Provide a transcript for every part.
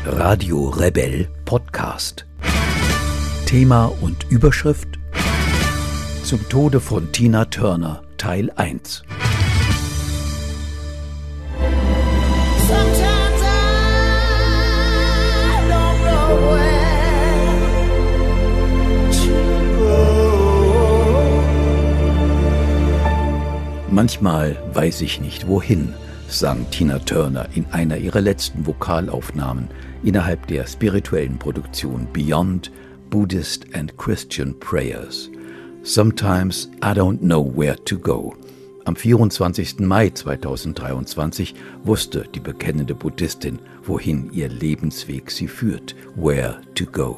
Radio Rebell Podcast. Thema und Überschrift: Zum Tode von Tina Turner, Teil 1. Manchmal weiß ich nicht wohin, sang Tina Turner in einer ihrer letzten Vokalaufnahmen innerhalb der spirituellen Produktion Beyond Buddhist and Christian Prayers. Sometimes I don't know where to go. Am 24. Mai 2023 wusste die bekennende Buddhistin, wohin ihr Lebensweg sie führt. Where to go.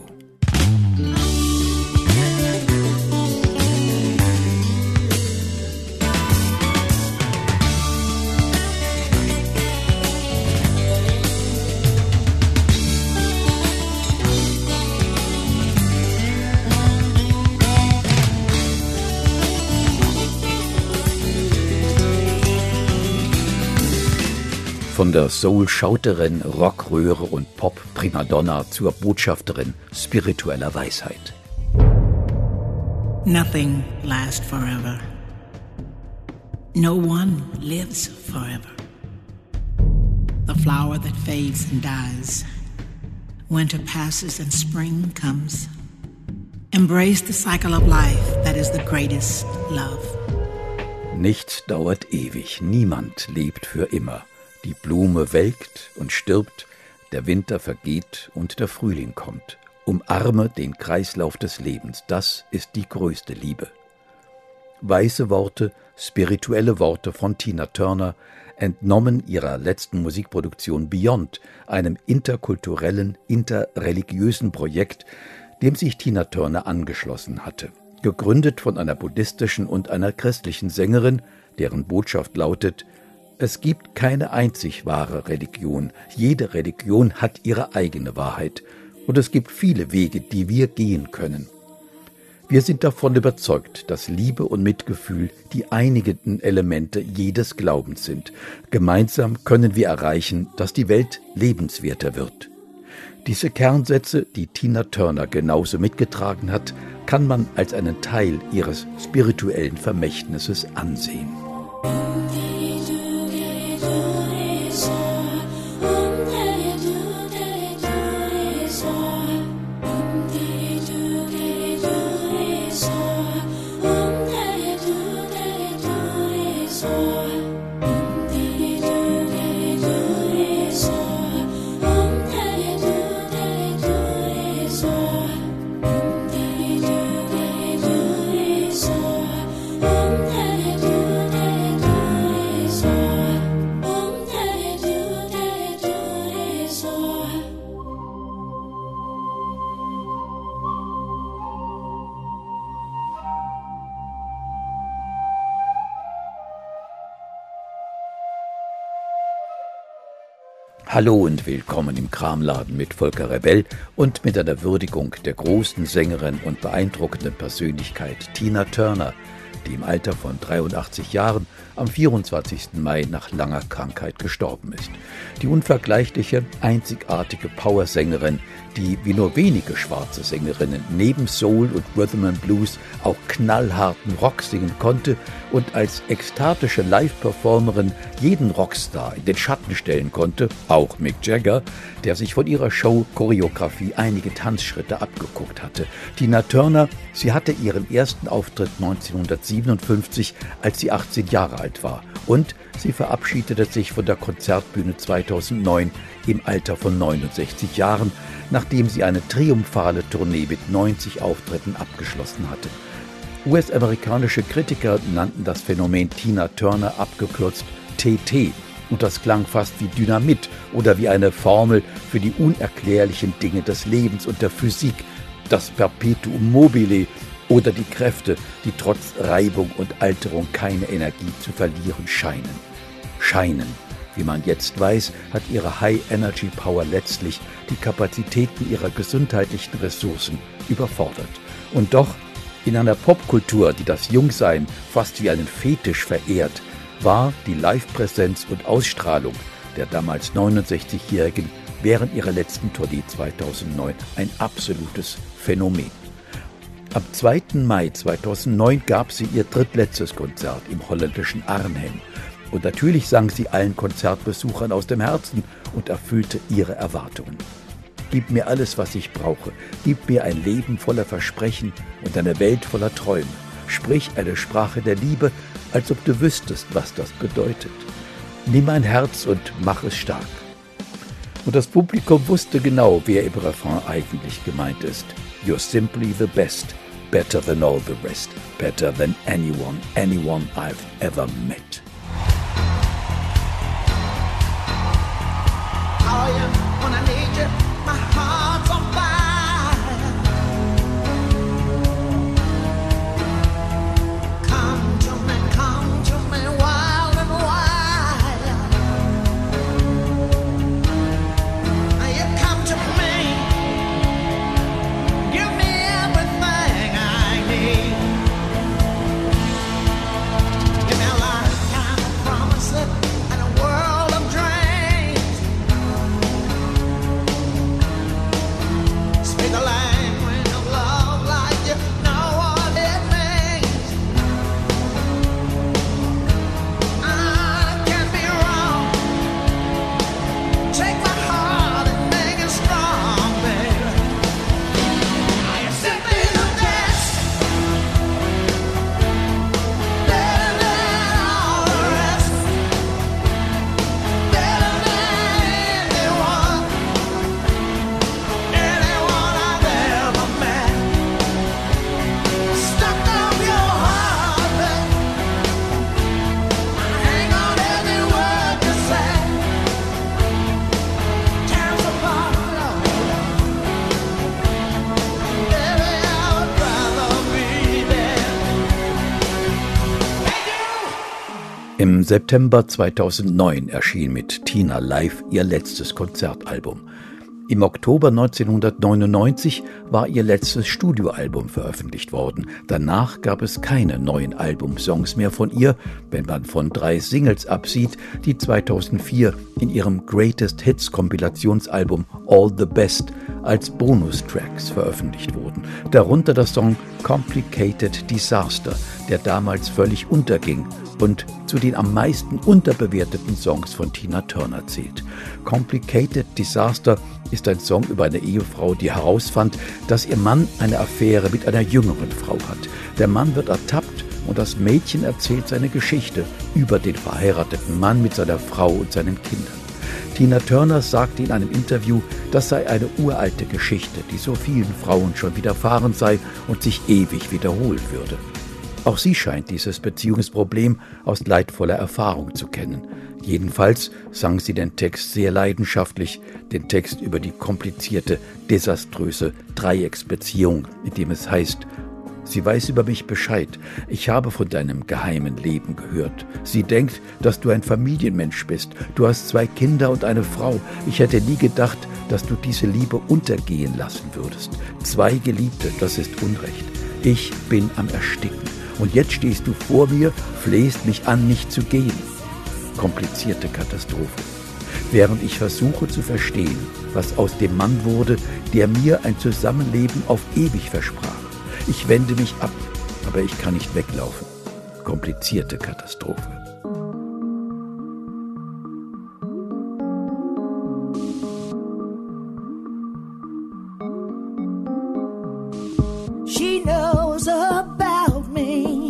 Von der Soul-Schauterin, Rockröhre und Pop-Primadonna zur Botschafterin spiritueller Weisheit. Nothing lasts forever. No one lives forever. The flower that fades and dies. Winter passes and spring comes. Embrace the cycle of life that is the greatest love. Nichts dauert ewig, niemand lebt für immer. Die Blume welkt und stirbt, der Winter vergeht und der Frühling kommt. Umarme den Kreislauf des Lebens, das ist die größte Liebe. Weise Worte, spirituelle Worte von Tina Turner, entnommen ihrer letzten Musikproduktion Beyond, einem interkulturellen, interreligiösen Projekt, dem sich Tina Turner angeschlossen hatte. Gegründet von einer buddhistischen und einer christlichen Sängerin, deren Botschaft lautet: Es gibt keine einzig wahre Religion. Jede Religion hat ihre eigene Wahrheit. Und es gibt viele Wege, die wir gehen können. Wir sind davon überzeugt, dass Liebe und Mitgefühl die einigenden Elemente jedes Glaubens sind. Gemeinsam können wir erreichen, dass die Welt lebenswerter wird. Diese Kernsätze, die Tina Turner genauso mitgetragen hat, kann man als einen Teil ihres spirituellen Vermächtnisses ansehen. Hallo und willkommen im Kramladen mit Volker Rebell und mit einer Würdigung der großen Sängerin und beeindruckenden Persönlichkeit Tina Turner, die im Alter von 83 Jahren am 24. Mai nach langer Krankheit gestorben ist. Die unvergleichliche, einzigartige Powersängerin, die wie nur wenige schwarze Sängerinnen neben Soul und Rhythm and Blues auch knallharten Rock singen konnte und als ekstatische Live-Performerin jeden Rockstar in den Schatten stellen konnte, auch Mick Jagger, der sich von ihrer Show-Choreografie einige Tanzschritte abgeguckt hatte. Tina Turner, sie hatte ihren ersten Auftritt 1957, als sie 18 Jahre alt war, und sie verabschiedete sich von der Konzertbühne 2009 im Alter von 69 Jahren, nachdem sie eine triumphale Tournee mit 90 Auftritten abgeschlossen hatte. US-amerikanische Kritiker nannten das Phänomen Tina Turner abgekürzt TT, und das klang fast wie Dynamit oder wie eine Formel für die unerklärlichen Dinge des Lebens und der Physik, das Perpetuum mobile oder die Kräfte, die trotz Reibung und Alterung keine Energie zu verlieren scheinen. Wie man jetzt weiß, hat ihre High-Energy-Power letztlich die Kapazitäten ihrer gesundheitlichen Ressourcen überfordert. Und doch, in einer Popkultur, die das Jungsein fast wie einen Fetisch verehrt, war die Live-Präsenz und Ausstrahlung der damals 69-Jährigen während ihrer letzten Tournee 2009 ein absolutes Phänomen. Am 2. Mai 2009 gab sie ihr drittletztes Konzert im holländischen Arnhem. Und natürlich sang sie allen Konzertbesuchern aus dem Herzen und erfüllte ihre Erwartungen. Gib mir alles, was ich brauche. Gib mir ein Leben voller Versprechen und eine Welt voller Träume. Sprich eine Sprache der Liebe, als ob du wüsstest, was das bedeutet. Nimm mein Herz und mach es stark. Und das Publikum wusste genau, wer im Refrain eigentlich gemeint ist. You're simply the best, better than all the rest, better than anyone I've ever met. Oh yeah, when I need you, my heart's on fire. Come to me, wild and wild. You come to me, give me everything I need. Give me a lifetime of promises and a world of dreams. Speak a language of love like you know what it means. I can't be wrong. Take my heart and make it strong, baby. You're simply the best, better than all the rest, better than anyone I've ever met. Stuck up your heart, babe. Hang on every word you say. Tears apart, love. Baby, I would rather be there. Hey, you! Im September 2009 erschien mit Tina Live ihr letztes Konzertalbum. Im Oktober 1999 war ihr letztes Studioalbum veröffentlicht worden. Danach gab es keine neuen Albumsongs mehr von ihr, wenn man von 3 Singles absieht, die 2004 in ihrem Greatest Hits Kompilationsalbum All the Best als Bonustracks veröffentlicht wurden. Darunter der Song Complicated Disaster, der damals völlig unterging und zu den am meisten unterbewerteten Songs von Tina Turner zählt. Complicated Disaster ist ein Song über eine Ehefrau, die herausfand, dass ihr Mann eine Affäre mit einer jüngeren Frau hat. Der Mann wird ertappt und das Mädchen erzählt seine Geschichte über den verheirateten Mann mit seiner Frau und seinen Kindern. Tina Turner sagte in einem Interview, das sei eine uralte Geschichte, die so vielen Frauen schon widerfahren sei und sich ewig wiederholen würde. Auch sie scheint dieses Beziehungsproblem aus leidvoller Erfahrung zu kennen. Jedenfalls sang sie den Text sehr leidenschaftlich, den Text über die komplizierte, desaströse Dreiecksbeziehung, in dem es heißt: Sie weiß über mich Bescheid. Ich habe von deinem geheimen Leben gehört. Sie denkt, dass du ein Familienmensch bist. Du hast 2 Kinder und eine Frau. Ich hätte nie gedacht, dass du diese Liebe untergehen lassen würdest. 2 Geliebte, das ist Unrecht. Ich bin am Ersticken. Und jetzt stehst du vor mir, flehst mich an, nicht zu gehen. Komplizierte Katastrophe. Während ich versuche zu verstehen, was aus dem Mann wurde, der mir ein Zusammenleben auf ewig versprach. Ich wende mich ab, aber ich kann nicht weglaufen. Komplizierte Katastrophe. She knows about me.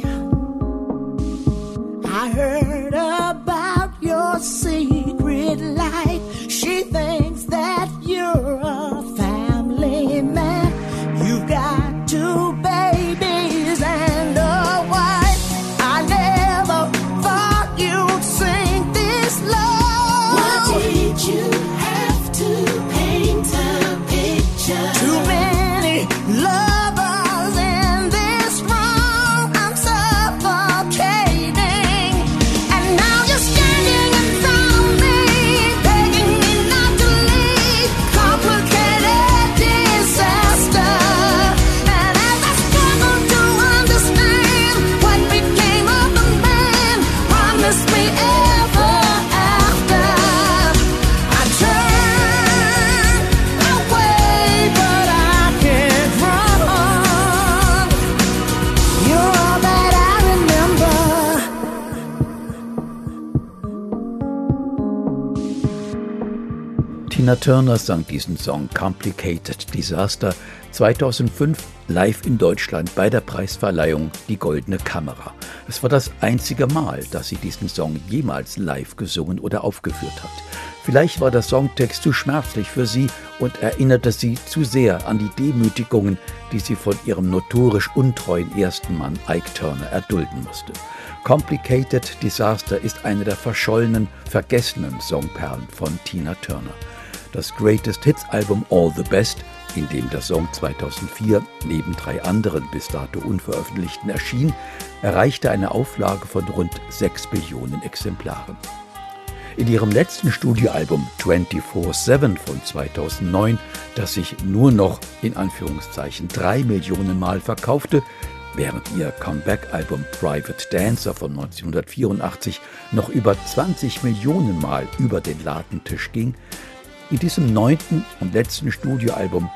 I heard about your secret life. She thinks that you're a family man. You've got 2 babies and a wife. I never thought you'd sing this low. Why did you have to paint a picture? Too many lovers in Tina Turner sang diesen Song Complicated Disaster 2005 live in Deutschland bei der Preisverleihung Die Goldene Kamera. Es war das einzige Mal, dass sie diesen Song jemals live gesungen oder aufgeführt hat. Vielleicht war der Songtext zu schmerzlich für sie und erinnerte sie zu sehr an die Demütigungen, die sie von ihrem notorisch untreuen ersten Mann Ike Turner erdulden musste. Complicated Disaster ist eine der verschollenen, vergessenen Songperlen von Tina Turner. Das Greatest Hits Album All the Best, in dem der Song 2004 neben 3 anderen bis dato unveröffentlichten erschien, erreichte eine Auflage von rund 6 Millionen Exemplaren. In ihrem letzten Studioalbum 24/7 von 2009, das sich nur noch in Anführungszeichen 3 Millionen Mal verkaufte, während ihr Comeback-Album Private Dancer von 1984 noch über 20 Millionen Mal über den Ladentisch ging. In diesem 9. und letzten Studioalbum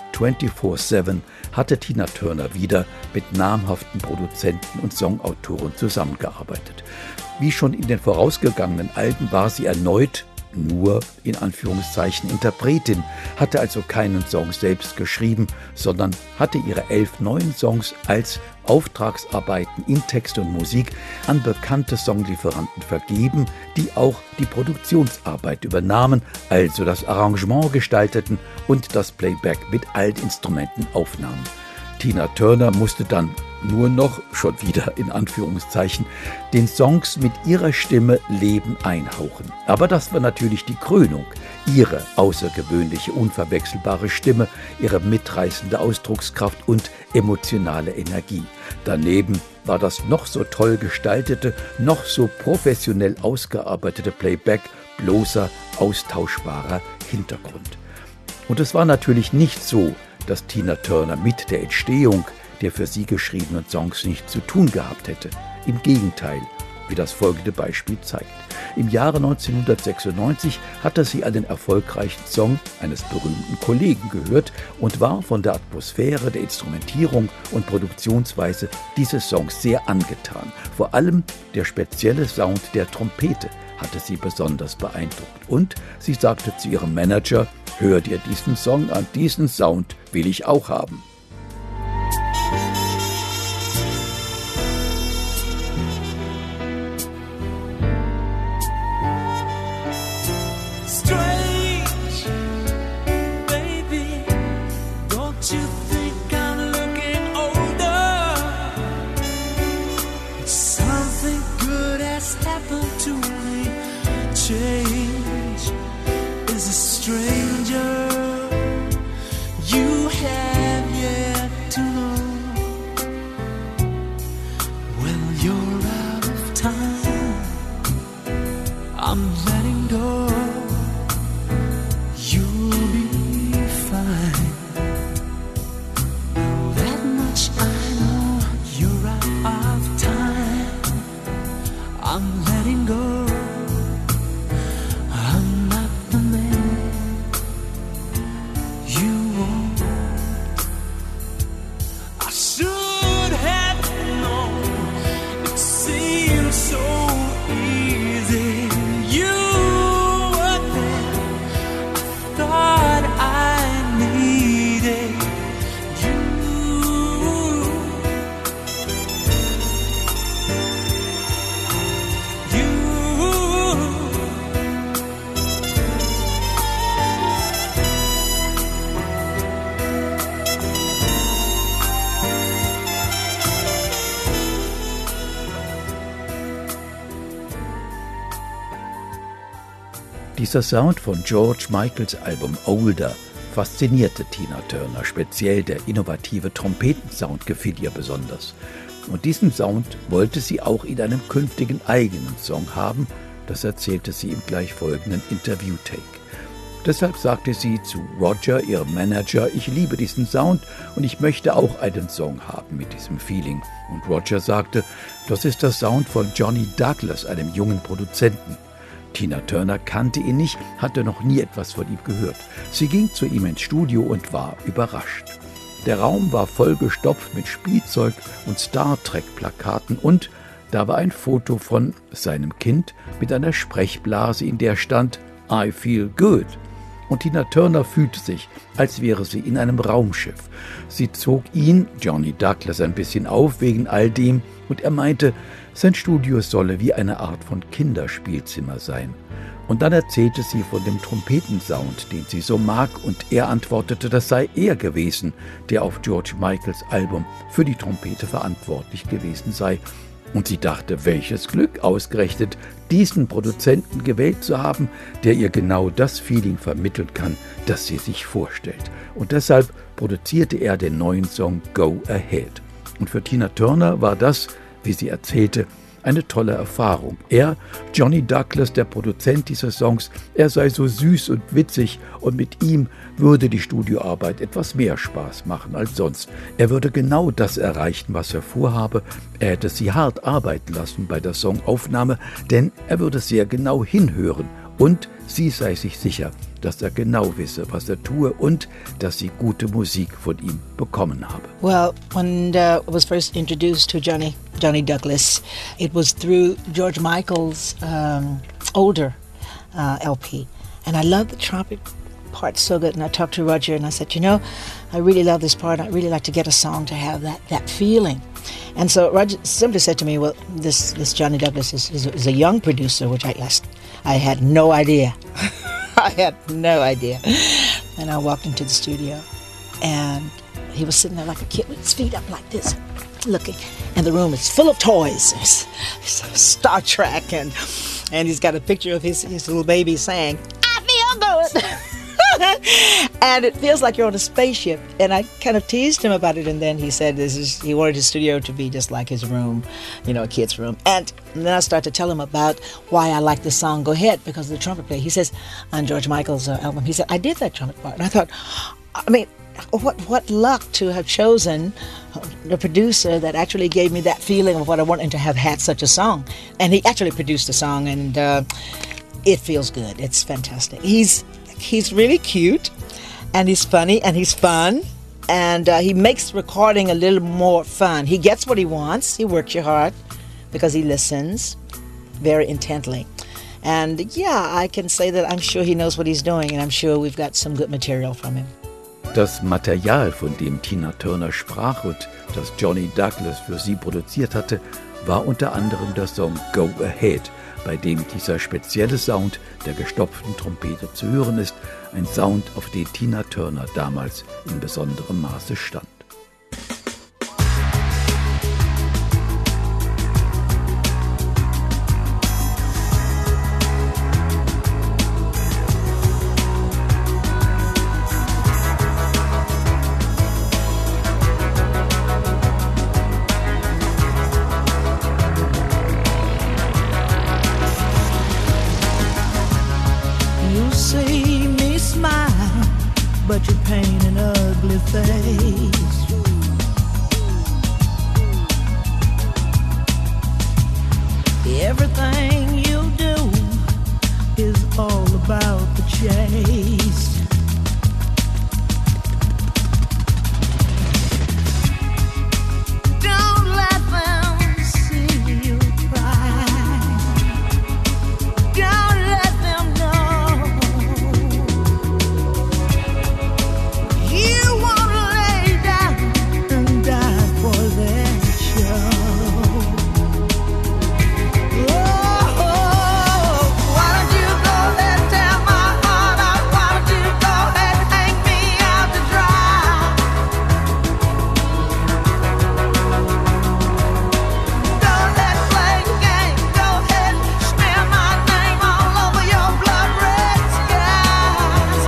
24/7 hatte Tina Turner wieder mit namhaften Produzenten und Songautoren zusammengearbeitet. Wie schon in den vorausgegangenen Alben war sie erneut nur in Anführungszeichen Interpretin, hatte also keinen Song selbst geschrieben, sondern hatte ihre 11 neuen Songs als Auftragsarbeiten in Text und Musik an bekannte Songlieferanten vergeben, die auch die Produktionsarbeit übernahmen, also das Arrangement gestalteten und das Playback mit allen Instrumenten aufnahmen. Tina Turner musste dann nur noch, schon wieder in Anführungszeichen, den Songs mit ihrer Stimme Leben einhauchen. Aber das war natürlich die Krönung. Ihre außergewöhnliche, unverwechselbare Stimme, ihre mitreißende Ausdruckskraft und emotionale Energie. Daneben war das noch so toll gestaltete, noch so professionell ausgearbeitete Playback bloßer, austauschbarer Hintergrund. Und es war natürlich nicht so, dass Tina Turner mit der Entstehung der für sie geschriebenen Songs nichts zu tun gehabt hätte. Im Gegenteil, wie das folgende Beispiel zeigt. Im Jahre 1996 hatte sie einen erfolgreichen Song eines berühmten Kollegen gehört und war von der Atmosphäre, der Instrumentierung und Produktionsweise dieses Songs sehr angetan. Vor allem der spezielle Sound der Trompete hatte sie besonders beeindruckt. Und sie sagte zu ihrem Manager: „Hör dir diesen Song an, diesen Sound will ich auch haben." Change is a stranger you have yet to know. Well, you're out of time, I'm letting go. You'll be fine, that much I know. You're out of time, I'm letting go. Dieser Sound von George Michaels Album Older faszinierte Tina Turner, speziell der innovative Trompetensound gefiel ihr besonders. Und diesen Sound wollte sie auch in einem künftigen eigenen Song haben, das erzählte sie im gleich folgenden Interview-Take. Deshalb sagte sie zu Roger, ihrem Manager: „Ich liebe diesen Sound und ich möchte auch einen Song haben mit diesem Feeling." Und Roger sagte: „Das ist der Sound von Johnny Douglas, einem jungen Produzenten." Tina Turner kannte ihn nicht, hatte noch nie etwas von ihm gehört. Sie ging zu ihm ins Studio und war überrascht. Der Raum war vollgestopft mit Spielzeug und Star-Trek-Plakaten und da war ein Foto von seinem Kind mit einer Sprechblase, in der stand: "I feel good." und Tina Turner fühlte sich, als wäre sie in einem Raumschiff. Sie zog ihn, Johnny Douglas, ein bisschen auf wegen all dem und er meinte, sein Studio solle wie eine Art von Kinderspielzimmer sein. Und dann erzählte sie von dem Trompetensound, den sie so mag, und er antwortete, das sei er gewesen, der auf George Michaels Album für die Trompete verantwortlich gewesen sei. Und sie dachte, welches Glück, ausgerechnet diesen Produzenten gewählt zu haben, der ihr genau das Feeling vermitteln kann, das sie sich vorstellt. Und deshalb produzierte er den neuen Song Go Ahead. Und für Tina Turner war das, wie sie erzählte, eine tolle Erfahrung. Er, Johnny Douglas, der Produzent dieses Songs, er sei so süß und witzig und mit ihm würde die Studioarbeit etwas mehr Spaß machen als sonst. Er würde genau das erreichen, was er vorhabe. Er hätte sie hart arbeiten lassen bei der Songaufnahme, denn er würde sehr genau hinhören und sie sei sich sicher, dass er genau wisse, was er tue und dass sie gute Musik von ihm bekommen habe. Well, when I was first introduced to Johnny Douglas, it was through George Michael's older LP. And I loved the trumpet part so good. And I talked to Roger and I said, you know, I really love this part. I'd really like to get a song to have that feeling. And so Roger simply said to me, well, this Johnny Douglas is a young producer, which I had no idea. I had no idea. And I walked into the studio, and he was sitting there like a kid with his feet up like this, looking. And the room is full of toys. It's Star Trek, and he's got a picture of his little baby saying, I feel good. And it feels like you're on a spaceship. And I kind of teased him about it, and then he said he wanted his studio to be just like his room, you know, a kid's room. And then I started to tell him about why I like the song Go Ahead, because of the trumpet player. He says, on George Michael's album, he said, I did that trumpet part. And I thought, I mean, what luck to have chosen the producer that actually gave me that feeling of what I wanted to have had such a song. And he actually produced the song, and it feels good. It's fantastic. He's really cute, and he's funny, and he's fun, and he makes recording a little more fun. He gets what he wants. He works your heart because he listens very intently. And yeah, I can say that I'm sure he knows what he's doing, and I'm sure we've got some good material from him. Das Material, von dem Tina Turner sprach und das Johnny Douglas für sie produziert hatte, war unter anderem der Song Go Ahead, bei dem dieser spezielle Sound der gestopften Trompete zu hören ist, ein Sound, auf den Tina Turner damals in besonderem Maße stand. You see me smile, but you paint an ugly face. Everything you do is all about the chase. Don't let them see you cry. Don't let them know you won't lay down and die for their show. Oh, why don't you go ahead and tear my heart out? Why don't you go ahead and hang me out to dry? Go ahead, play the game. Go ahead, smear my name all over your blood-red skies.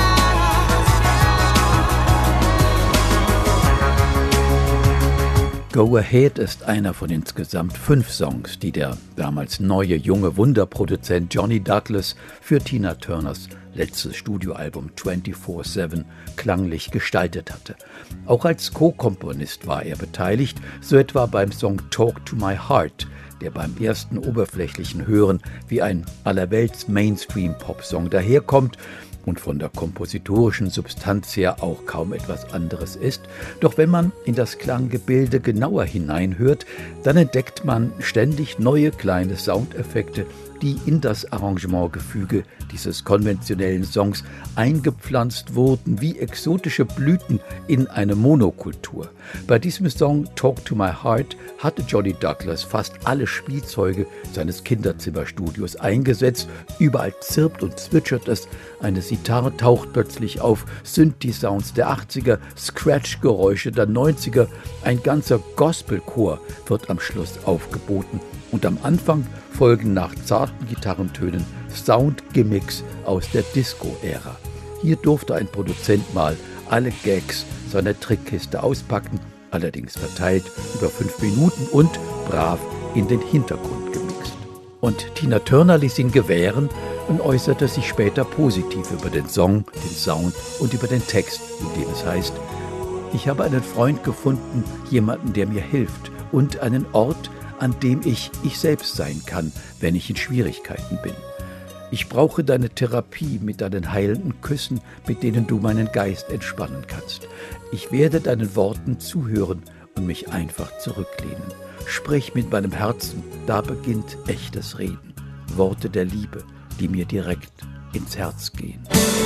Go Ahead ist einer von insgesamt 5 Songs, die der damals neue, junge Wunderproduzent Johnny Douglas für Tina Turners letztes Studioalbum 24/7 klanglich gestaltet hatte. Auch als Co-Komponist war er beteiligt, so etwa beim Song Talk to My Heart, der beim ersten oberflächlichen Hören wie ein allerwelts Mainstream-Pop-Song daherkommt und von der kompositorischen Substanz her auch kaum etwas anderes ist. Doch wenn man in das Klanggebilde genauer hineinhört, dann entdeckt man ständig neue kleine Soundeffekte die in das Arrangementgefüge dieses konventionellen Songs eingepflanzt wurden wie exotische Blüten in eine Monokultur. Bei diesem Song Talk to My Heart hatte Johnny Douglas fast alle Spielzeuge seines Kinderzimmerstudios eingesetzt. Überall zirpt und zwitschert es, eine Sitar taucht plötzlich auf, Synthi-Sounds der 80er, Scratch-Geräusche der 90er, ein ganzer Gospelchor wird am Schluss aufgeboten und am Anfang folgen nach zarten Gitarrentönen Soundgimmicks aus der Disco-Ära. Hier durfte ein Produzent mal alle Gags seiner Trickkiste auspacken, allerdings verteilt über 5 Minuten und brav in den Hintergrund gemixt. Und Tina Turner ließ ihn gewähren und äußerte sich später positiv über den Song, den Sound und über den Text, in dem es heißt: Ich habe einen Freund gefunden, jemanden, der mir hilft und einen Ort, an dem ich selbst sein kann, wenn ich in Schwierigkeiten bin. Ich brauche deine Therapie mit deinen heilenden Küssen, mit denen du meinen Geist entspannen kannst. Ich werde deinen Worten zuhören und mich einfach zurücklehnen. Sprich mit meinem Herzen, da beginnt echtes Reden. Worte der Liebe, die mir direkt ins Herz gehen.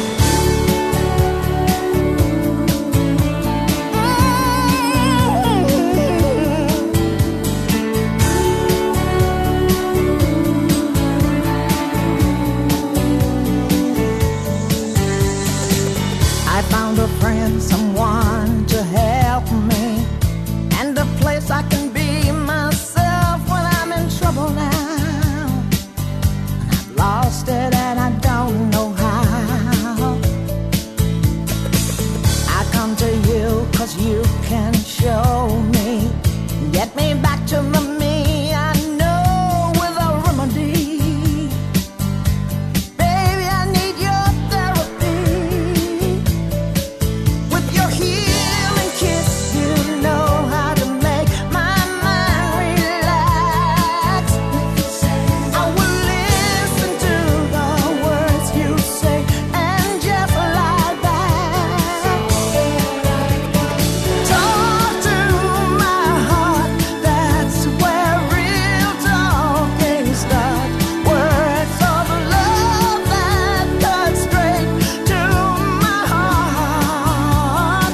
I found a friend, someone to help me, and a place I can be myself when I'm in trouble now. And I've lost it and I don't know how. I come to you 'cause you can show me, get me back to the me I know with a remedy. Baby, I need your therapy. With your healing kiss, you know how to make my mind relax. I will listen to the words you say, and just like that, talk to my heart. That's where real talking starts. Words of love that cut straight to my heart.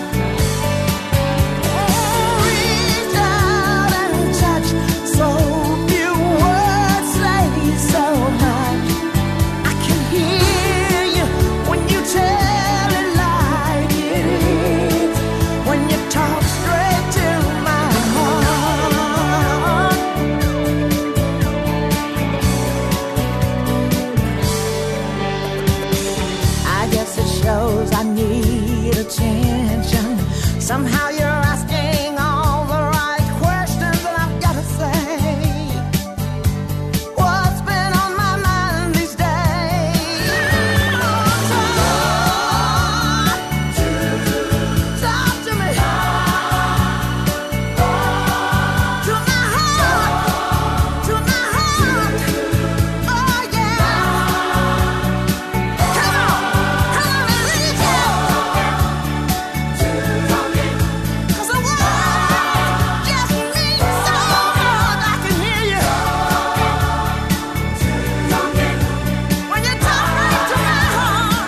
Reach out and touch. So few words say so much. I can hear you when you tell it like it is. When you talk straight to my heart. I guess it shows I need attention. Somehow you're asking all the right questions, and I've gotta say, what's been on my mind these days? Talk to me. To my heart. To my heart. Oh yeah. Come on and reach out. 'Cause the world just means so much. I can hear you when you talk right to my heart.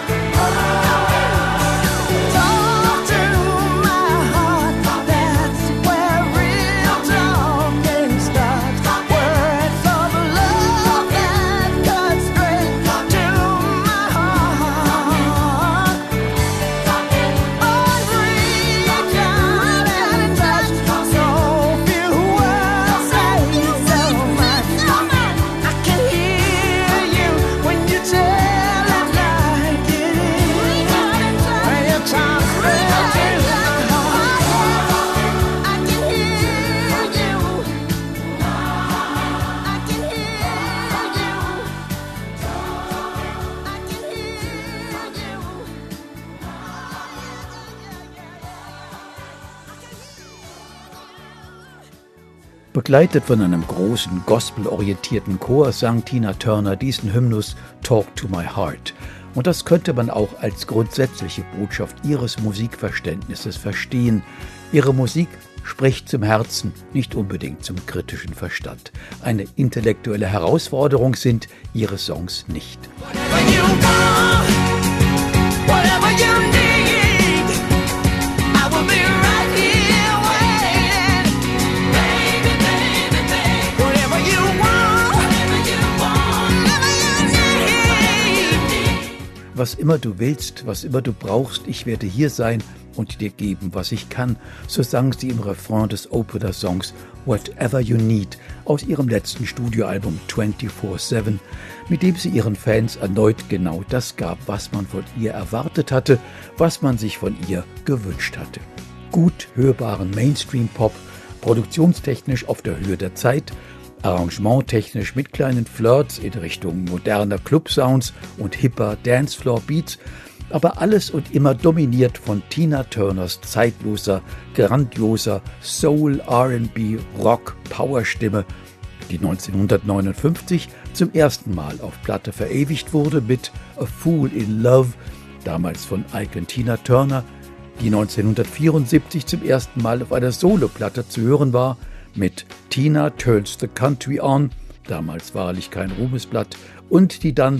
Talk to my heart. That's where real talking starts. Words of love that cut straight to my heart. Oh, reach out and touch. So few words say so much. I can hear you when you tell it like it is. When you talk straight to my heart. I can hear you. I can hear you. I can hear you. Begleitet von einem großen gospelorientierten Chor sang Tina Turner diesen Hymnus Talk to My Heart. Und das könnte man auch als grundsätzliche Botschaft ihres Musikverständnisses verstehen. Ihre Musik spricht zum Herzen, nicht unbedingt zum kritischen Verstand. Eine intellektuelle Herausforderung sind ihre Songs nicht. Whatever you want, whatever you need, I will be right here waiting. Baby, baby, baby. Whatever you want, whatever you need. Was immer du willst, was immer du brauchst, ich werde hier sein und dir geben, was ich kann, so sang sie im Refrain des Opener-Songs Whatever You Need aus ihrem letzten Studioalbum 24/7, mit dem sie ihren Fans erneut genau das gab, was man von ihr erwartet hatte, was man sich von ihr gewünscht hatte. Gut hörbaren Mainstream-Pop, produktionstechnisch auf der Höhe der Zeit, arrangementtechnisch mit kleinen Flirts in Richtung moderner Club-Sounds und hipper Dancefloor-Beats, aber alles und immer dominiert von Tina Turners zeitloser, grandioser Soul, R&B, Rock, Powerstimme, die 1959 zum ersten Mal auf Platte verewigt wurde mit A Fool in Love, damals von Ike und Tina Turner, die 1974 zum ersten Mal auf einer Soloplatte zu hören war mit Tina Turns the Country On, damals wahrlich kein Ruhmesblatt, und die dann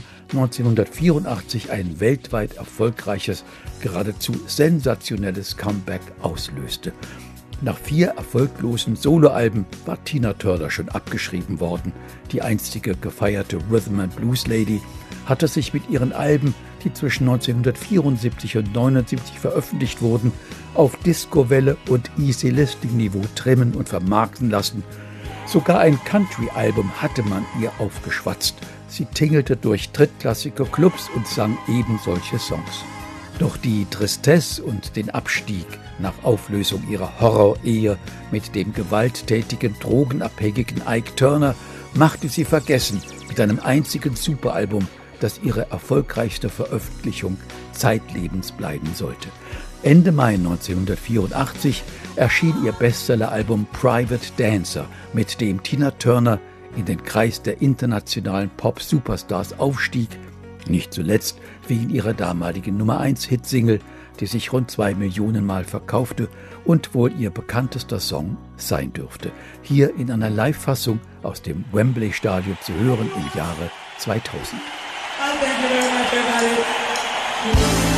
1984 ein weltweit erfolgreiches, geradezu sensationelles Comeback auslöste. Nach 4 erfolglosen Soloalben war Tina Turner schon abgeschrieben worden. Die einstige gefeierte Rhythm and Blues Lady hatte sich mit ihren Alben, die zwischen 1974 und 1979 veröffentlicht wurden, auf Disco-Welle und Easy-Listening-Niveau trimmen und vermarkten lassen. Sogar ein Country-Album hatte man ihr aufgeschwatzt. Sie tingelte durch drittklassige Clubs und sang eben solche Songs. Doch die Tristesse und den Abstieg nach Auflösung ihrer Horror-Ehe mit dem gewalttätigen, drogenabhängigen Ike Turner machte sie vergessen mit einem einzigen Superalbum, das ihre erfolgreichste Veröffentlichung zeitlebens bleiben sollte. Ende Mai 1984 erschien ihr Bestselleralbum Private Dancer, mit dem Tina Turner in den Kreis der internationalen Pop-Superstars aufstieg, nicht zuletzt wegen ihrer damaligen Nummer-1-Hitsingle, die sich rund 2 Millionen Mal verkaufte und wohl ihr bekanntester Song sein dürfte. Hier in einer Live-Fassung aus dem Wembley-Stadion zu hören im Jahre 2000. Thank you very much, everybody.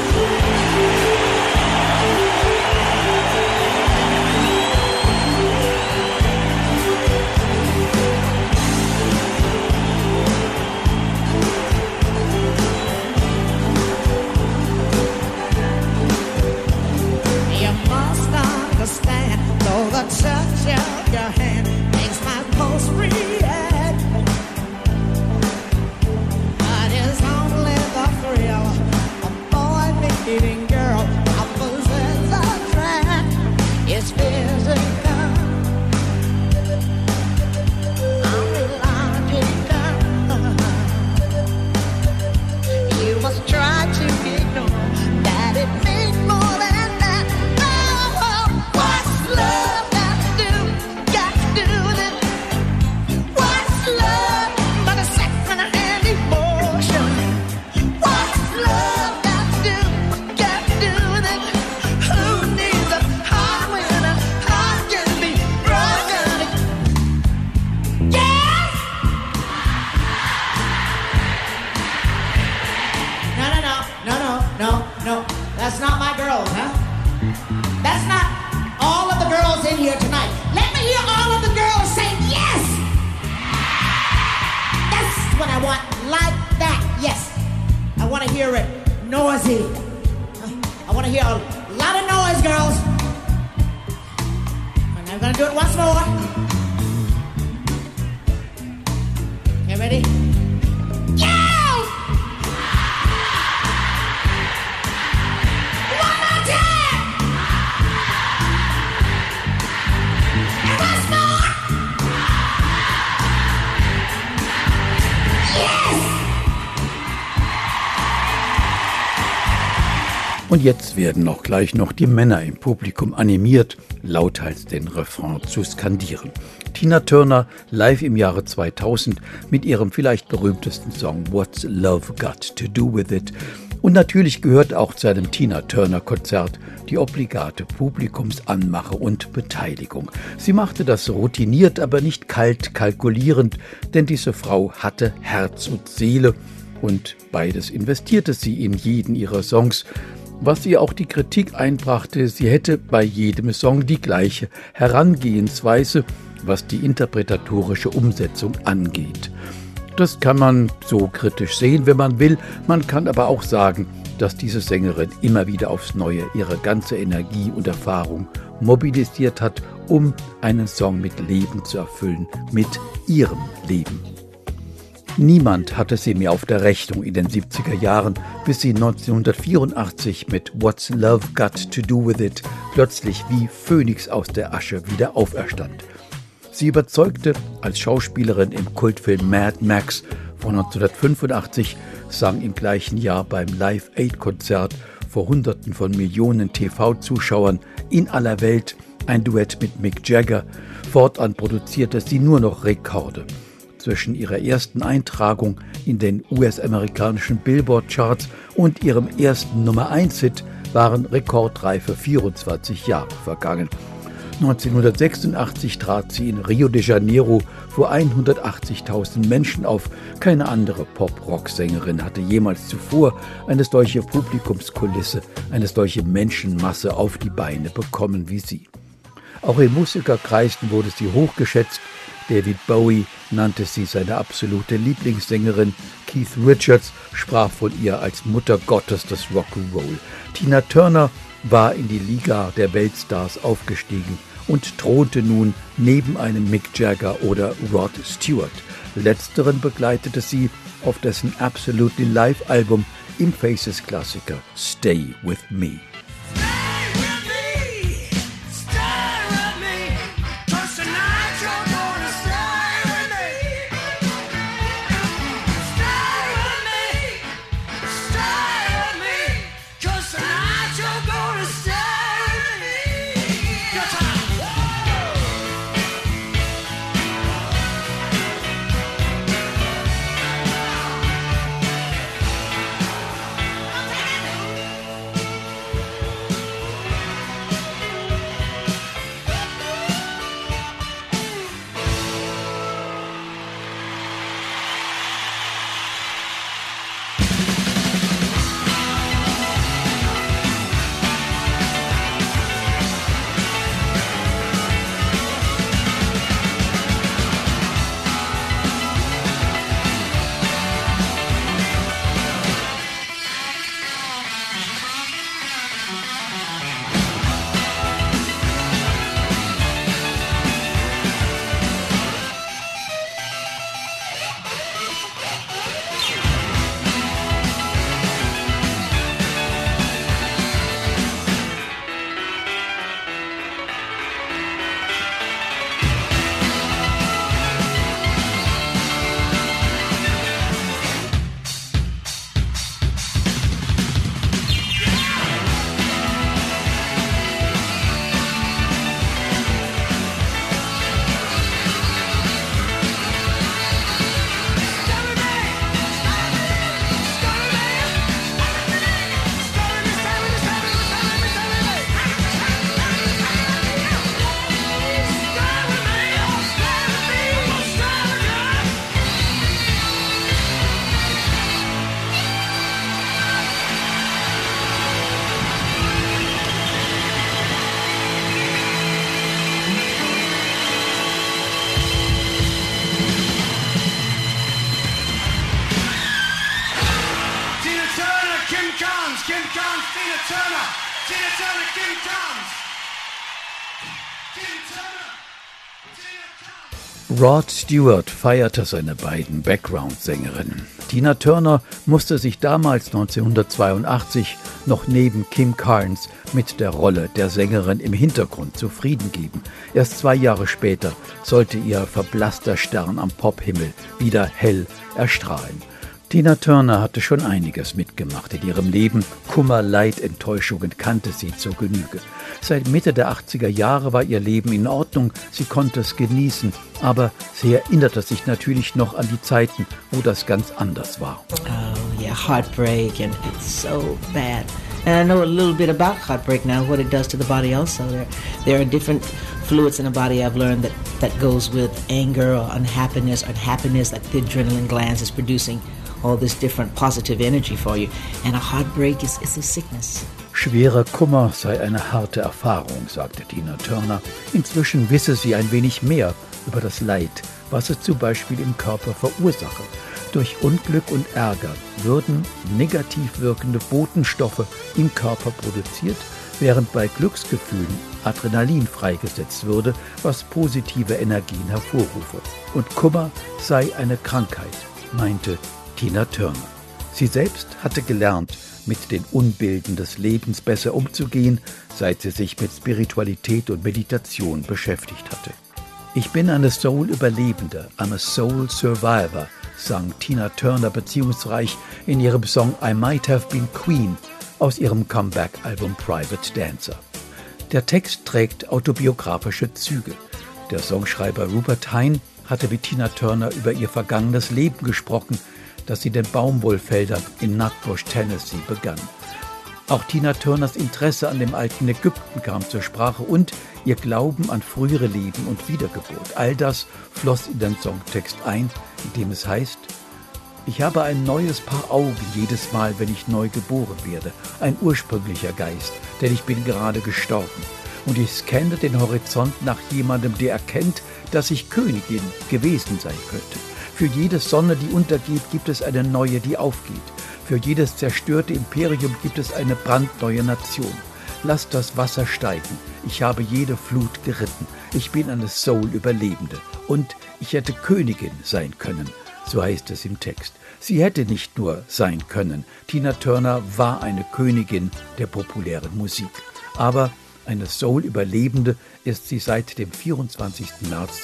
You must understand, though the touch of your hand makes my pulse react. But it's only the thrill of boy meeting girl. Opposites attract. It's physical. I'm illogical. You must try to ignore that it means more than that. Oh, what's love got to do? Got to do with it. What's love but a second-hand emotion? What's love got to do? Got to do with it. Who needs a heart when a heart can be broken? Yes! No. That's not my girls, huh? That's not all of the girls in here tonight. Let me hear all of the girls say yes! That's what I want, like that, yes. I want to hear it noisy. I want to hear a lot of noise, girls. And I'm going to do it once more. Okay, ready? Yeah! One more time! And once more! Yes! Und jetzt werden auch gleich noch die Männer im Publikum animiert, lauthals den Refrain zu skandieren. Tina Turner live im Jahre 2000 mit ihrem vielleicht berühmtesten Song What's Love Got to Do With It Und natürlich gehört auch zu einem Tina-Turner-Konzert die obligate Publikumsanmache und Beteiligung. Sie machte das routiniert, aber nicht kalt kalkulierend, denn diese Frau hatte Herz und Seele und beides investierte sie in jeden ihrer Songs, was ihr auch die Kritik einbrachte, sie hätte bei jedem Song die gleiche Herangehensweise, was die interpretatorische Umsetzung angeht. Das kann man so kritisch sehen, wenn man will. Man kann aber auch sagen, dass diese Sängerin immer wieder aufs Neue ihre ganze Energie und Erfahrung mobilisiert hat, um einen Song mit Leben zu erfüllen, mit ihrem Leben. Niemand hatte sie mehr auf der Rechnung in den 70er Jahren, bis sie 1984 mit What's Love Got to Do With It plötzlich wie Phönix aus der Asche wieder auferstand. Sie überzeugte als Schauspielerin im Kultfilm Mad Max von 1985, sang im gleichen Jahr beim Live-Aid-Konzert vor Hunderten von Millionen TV-Zuschauern in aller Welt ein Duett mit Mick Jagger. Fortan produzierte sie nur noch Rekorde. Zwischen ihrer ersten Eintragung in den US-amerikanischen Billboard-Charts und ihrem ersten Nummer-1-Hit waren rekordreife 24 Jahre vergangen. 1986 trat sie in Rio de Janeiro vor 180.000 Menschen auf. Keine andere Pop-Rock-Sängerin hatte jemals zuvor eine solche Publikumskulisse, eine solche Menschenmasse auf die Beine bekommen wie sie. Auch in Musikerkreisen wurde sie hochgeschätzt. David Bowie nannte sie seine absolute Lieblingssängerin. Keith Richards sprach von ihr als Mutter Gottes des Rock'n'Roll. Tina Turner war in die Liga der Weltstars aufgestiegen und thronte nun neben einem Mick Jagger oder Rod Stewart. Letzteren begleitete sie auf dessen Absolutely Live-Album im Faces-Klassiker Stay With Me. Rod Stewart feierte seine beiden Background-Sängerinnen. Tina Turner musste sich damals 1982 noch neben Kim Carnes mit der Rolle der Sängerin im Hintergrund zufrieden geben. Erst 2 Jahre später sollte ihr verblasster Stern am Pophimmel wieder hell erstrahlen. Tina Turner hatte schon einiges mitgemacht in ihrem Leben. Kummer, Leid, Enttäuschungen kannte sie zur Genüge. Seit Mitte der 80er Jahre war ihr Leben in Ordnung, sie konnte es genießen, aber sie erinnerte sich natürlich noch an die Zeiten, wo das ganz anders war. Oh, yeah. heartbreak, and it's so bad. And I know a little bit about heartbreak now, what it does to the body also. There are different fluids in the body I've learned that goes with anger or unhappiness, like the adrenaline glands is producing all this different positive energy for you. And a heartbreak is a sickness. Schwerer Kummer sei eine harte Erfahrung, sagte Tina Turner. Inzwischen wisse sie ein wenig mehr über das Leid, was es zum Beispiel im Körper verursache. Durch Unglück und Ärger würden negativ wirkende Botenstoffe im Körper produziert, während bei Glücksgefühlen Adrenalin freigesetzt würde, was positive Energien hervorrufe. Und Kummer sei eine Krankheit, meinte Tina Turner. Sie selbst hatte gelernt, mit den Unbilden des Lebens besser umzugehen, seit sie sich mit Spiritualität und Meditation beschäftigt hatte. Ich bin eine Soul-Überlebende, I'm a Soul Survivor, sang Tina Turner beziehungsreich in ihrem Song I Might Have Been Queen aus ihrem Comeback-Album Private Dancer. Der Text trägt autobiografische Züge. Der Songschreiber Rupert Hine hatte mit Tina Turner über ihr vergangenes Leben gesprochen, das in den Baumwollfeldern in Nutbush, Tennessee begann. Auch Tina Turners Interesse an dem alten Ägypten kam zur Sprache und ihr Glauben an frühere Leben und Wiedergeburt. All das floss in den Songtext ein, in dem es heißt: Ich habe ein neues Paar Augen jedes Mal, wenn ich neu geboren werde, ein ursprünglicher Geist, denn ich bin gerade gestorben. Und ich scanne den Horizont nach jemandem, der erkennt, dass ich Königin gewesen sein könnte. Für jede Sonne, die untergeht, gibt es eine neue, die aufgeht. Für jedes zerstörte Imperium gibt es eine brandneue Nation. Lasst das Wasser steigen. Ich habe jede Flut geritten. Ich bin eine Soul-Überlebende. Und ich hätte Königin sein können. So heißt es im Text. Sie hätte nicht nur sein können. Tina Turner war eine Königin der populären Musik. Aber eine Soul-Überlebende ist sie seit dem 24. März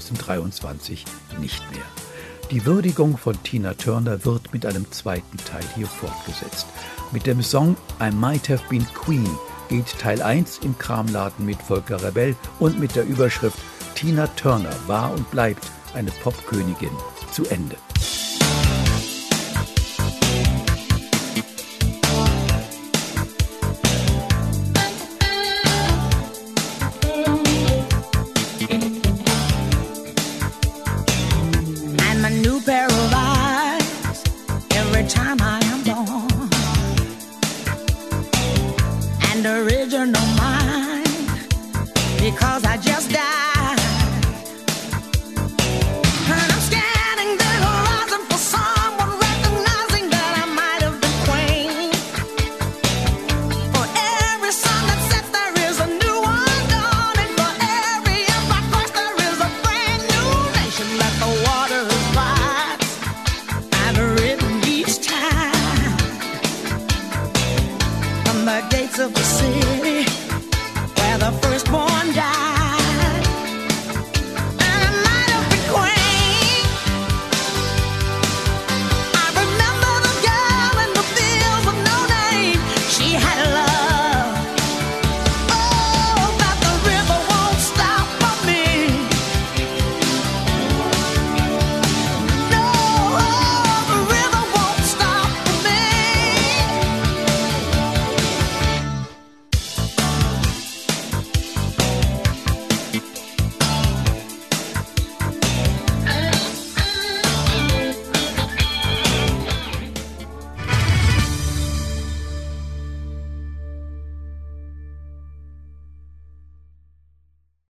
2023 nicht mehr. Die Würdigung von Tina Turner wird mit einem zweiten Teil hier fortgesetzt. Mit dem Song I Might Have Been Queen geht Teil 1 im Kramladen mit Volker Rebell und mit der Überschrift Tina Turner war und bleibt eine Popkönigin zu Ende. Time I am born, and original mind, because I just died.